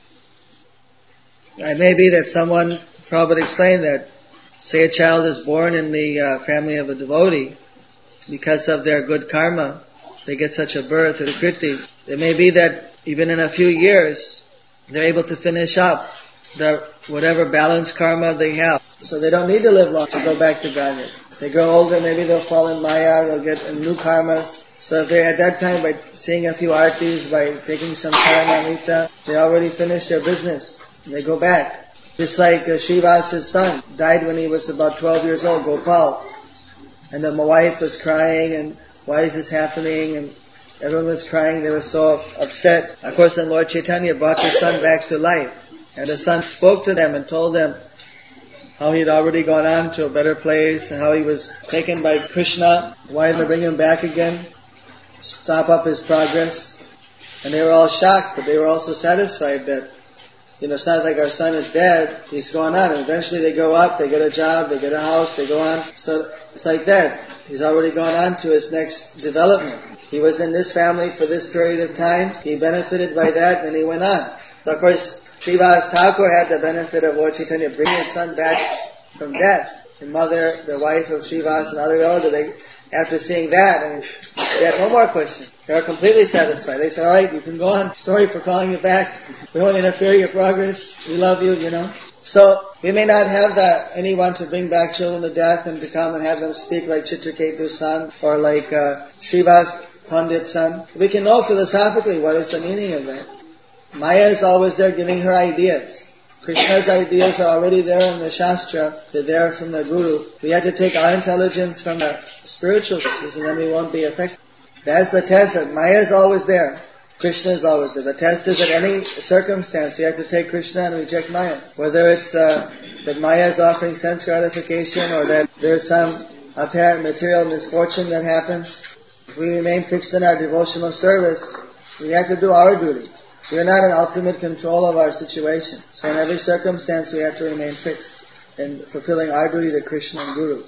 It may be that someone, Prabhupada explained that, say a child is born in the family of a devotee, because of their good karma, they get such a birth or a kriti. It may be that even in a few years, they're able to finish up whatever balanced karma they have. So they don't need to live long to go back to Godhead. They grow older, maybe they'll fall in Maya, they'll get new karmas. So if they at that time, by seeing a few artis, by taking some Charanamrita, they already finished their business. And they go back. Just like Srivasa's son died when he was about 12 years old, Gopal. And then my wife was crying, and why is this happening? And everyone was crying, they were so upset. Of course, then Lord Chaitanya brought the son back to life. And the son spoke to them and told them how he had already gone on to a better place, and how he was taken by Krishna, why to bring him back again, stop up his progress. And they were all shocked, but they were also satisfied that, it's not like our son is dead, he's gone on. And eventually they go up, they get a job, they get a house, they go on. So it's like that. He's already gone on to his next development. He was in this family for this period of time, he benefited by that, and he went on. So of course, Srivas Thakur had the benefit of Lord Chaitanya bringing his son back from death. And mother, the wife of Srivas and other relatives, after seeing that, they had no more questions. They were completely satisfied. They said, alright, you can go on. Sorry for calling you back. We won't interfere your progress. We love you, So, we may not have anyone to bring back children to death and to come and have them speak like Chitraketu's son or like Srivas Pandit's son. We can know philosophically what is the meaning of that. Maya is always there giving her ideas. Krishna's ideas are already there in the Shastra. They're there from the Guru. We have to take our intelligence from the spiritual sources, and then we won't be affected. That's the test. That Maya is always there. Krishna is always there. The test is at any circumstance you have to take Krishna and reject Maya. Whether it's that Maya is offering sense gratification or that there's some apparent material misfortune that happens. If we remain fixed in our devotional service, we have to do our duty. We are not in ultimate control of our situation. So in every circumstance we have to remain fixed in fulfilling our duty to Krishna and Guru.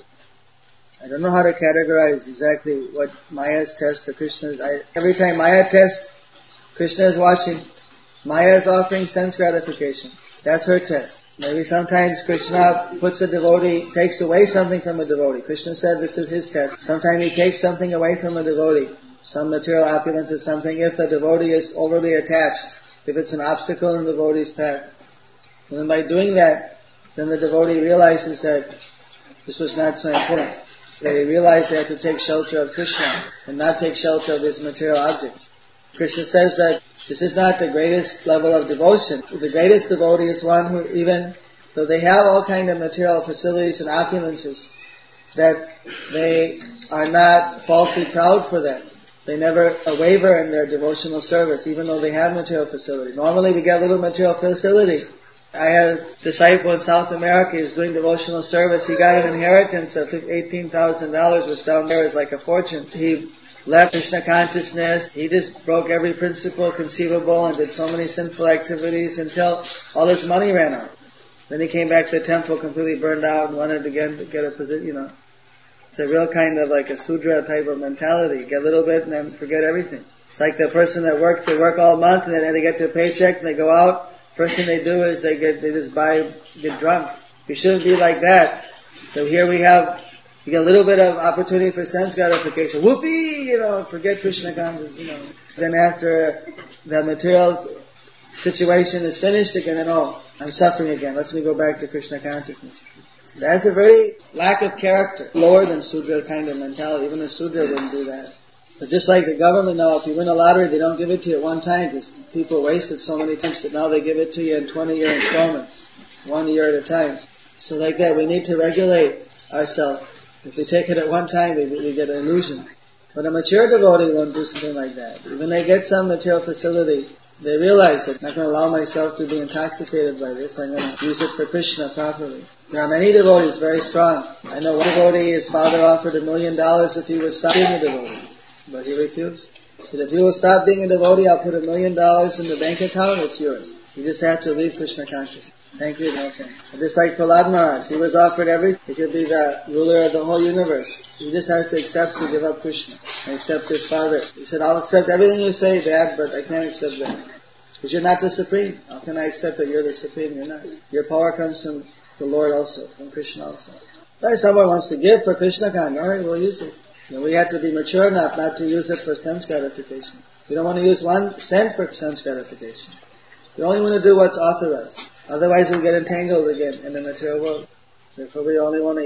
I don't know how to categorize exactly what Maya's test or Krishna's. Every time Maya tests, Krishna is watching. Maya is offering sense gratification. That's her test. Maybe sometimes Krishna puts a devotee, takes away something from a devotee. Krishna said this is his test. Sometimes he takes something away from a devotee. Some material opulence or something, if the devotee is overly attached, if it's an obstacle in the devotee's path. And then by doing that, then the devotee realizes that this was not so important. They realize they have to take shelter of Krishna and not take shelter of his material objects. Krishna says that this is not the greatest level of devotion. The greatest devotee is one who, even though they have all kind of material facilities and opulences, that they are not falsely proud for them. They never waver in their devotional service, even though they have material facility. Normally we get a little material facility. I had a disciple in South America, he was doing devotional service. He got an inheritance of $18,000, which down there is like a fortune. He left Krishna consciousness. He just broke every principle conceivable and did so many sinful activities until all his money ran out. Then he came back to the temple completely burned out and wanted again to get a position, It's a real kind of like a Sudra type of mentality. Get a little bit and then forget everything. It's like the person that they work all month and then they get their paycheck and they go out. First thing they do is they just get drunk. We shouldn't be like that. So here we get a little bit of opportunity for sense gratification. Whoopee! Forget Krishna consciousness, Then after the material situation is finished again, then I'm suffering again. Let me go back to Krishna consciousness. That's a very lack of character. Lower than Sudra kind of mentality. Even a Sudra wouldn't do that. But just like the government now, if you win a lottery, they don't give it to you at one time because people wasted so many times that now they give it to you in 20-year installments, 1 year at a time. So like that, we need to regulate ourselves. If we take it at one time, we get an illusion. But a mature devotee won't do something like that. When they get some material facility, they realize that I'm not going to allow myself to be intoxicated by this. I'm going to use it for Krishna properly. There are many devotees very strong. I know one devotee, his father offered $1 million if he would stop being a devotee. But he refused. He said, if you will stop being a devotee, I'll put $1 million in the bank account, it's yours. You just have to leave Krishna consciousness. Thank you. Okay. Just like Prahlad Maharaj, he was offered everything. He could be the ruler of the whole universe. He just has to accept to give up Krishna and accept his father. He said, I'll accept everything you say, Dad, but I can't accept that. Because you're not the Supreme. How can I accept that you're the Supreme? You're not. Your power comes from the Lord also, from Krishna also. If someone wants to give for Krishna consciousness, alright, we'll use it. We have to be mature enough not to use it for sense gratification. We don't want to use 1 cent for sense gratification. We only want to do what's authorized. Otherwise we'll get entangled again in the material world. Therefore we only want to eat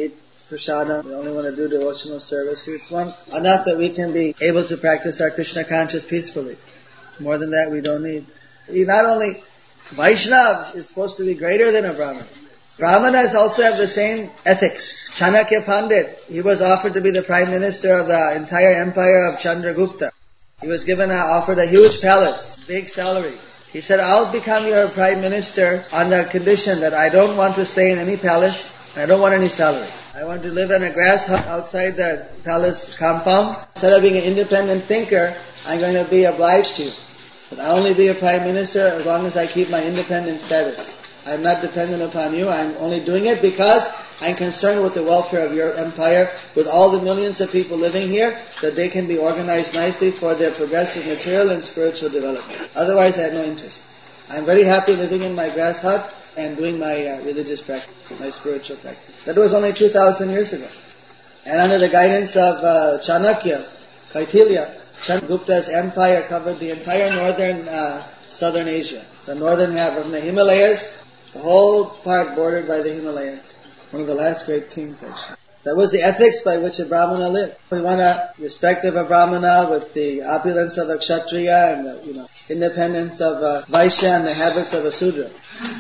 prasada. We only want to do devotional service. It's enough that we can be able to practice our Krishna conscious peacefully. More than that we don't need. Not only Vaishnava is supposed to be greater than a Brahmana. Brahmanas also have the same ethics. Chanakya Pandit, he was offered to be the prime minister of the entire empire of Chandragupta. He was offered a huge palace, big salary. He said, I'll become your prime minister on the condition that I don't want to stay in any palace, and I don't want any salary. I want to live in a grass hut outside the palace compound. Instead of being an independent thinker, I'm going to be obliged to you. But I'll only be a prime minister as long as I keep my independent status. I'm not dependent upon you. I'm only doing it because I'm concerned with the welfare of your empire, with all the millions of people living here, that they can be organized nicely for their progressive material and spiritual development. Otherwise, I have no interest. I'm very happy living in my grass hut and doing my religious practice, my spiritual practice. That was only 2,000 years ago. And under the guidance of Chanakya, Kautilya, Chandragupta's empire covered the entire southern Asia. The northern half of the Himalayas, the whole part bordered by the Himalayas. One of the last great kings, actually. That was the ethics by which a Brahmana lived. We want a respect of a Brahmana with the opulence of a Kshatriya and the independence of a Vaishya and the habits of a Sudra.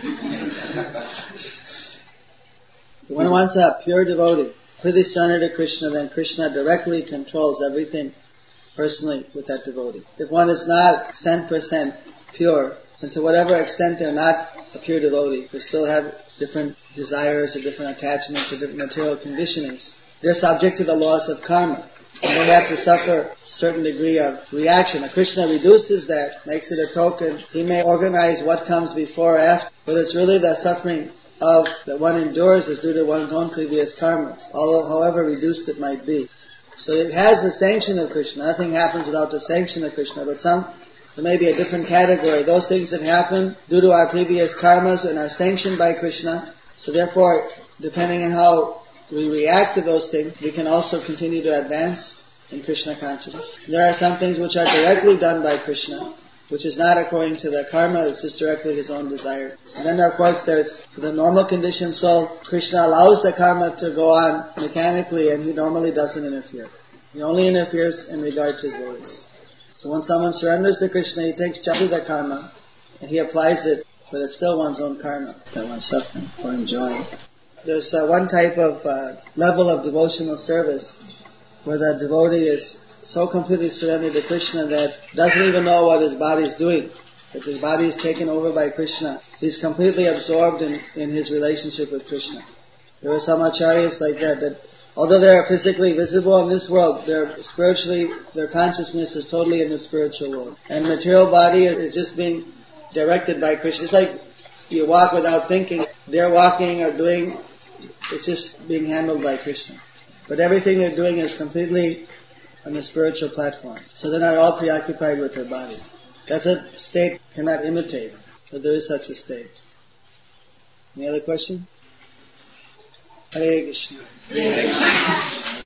So one wants a pure devotee, completely surrendered to Krishna, then Krishna directly controls everything personally with that devotee. If one is not 100% pure, and to whatever extent they're not a pure devotee, they still have different desires or different attachments or different material conditionings. They're subject to the laws of karma. And they have to suffer a certain degree of reaction. And Krishna reduces that, makes it a token. He may organize what comes before or after, but it's really the suffering that one endures is due to one's own previous karmas, however reduced it might be. So it has the sanction of Krishna. Nothing happens without the sanction of Krishna, but there may be a different category. Those things that happen due to our previous karmas and are sanctioned by Krishna. So therefore, depending on how we react to those things, we can also continue to advance in Krishna consciousness. There are some things which are directly done by Krishna, which is not according to the karma, it's just directly his own desire. And then of course there's the normal conditioned soul. Krishna allows the karma to go on mechanically and he normally doesn't interfere. He only interferes in regard to his devotees. So when someone surrenders to Krishna, he takes charge of the karma and he applies it, but it's still one's own karma that one's suffering or enjoying. There's one type of level of devotional service where the devotee is so completely surrendered to Krishna that doesn't even know what his body is doing. That his body is taken over by Krishna. He's completely absorbed in his relationship with Krishna. There are some acharyas like that although they are physically visible in this world, their consciousness is totally in the spiritual world. And material body is just being directed by Krishna. It's like you walk without thinking. They're walking or doing, it's just being handled by Krishna. But everything they're doing is completely on the spiritual platform. So they're not all preoccupied with their body. That's a state cannot imitate, but there is such a state. Any other question? Hare Krishna.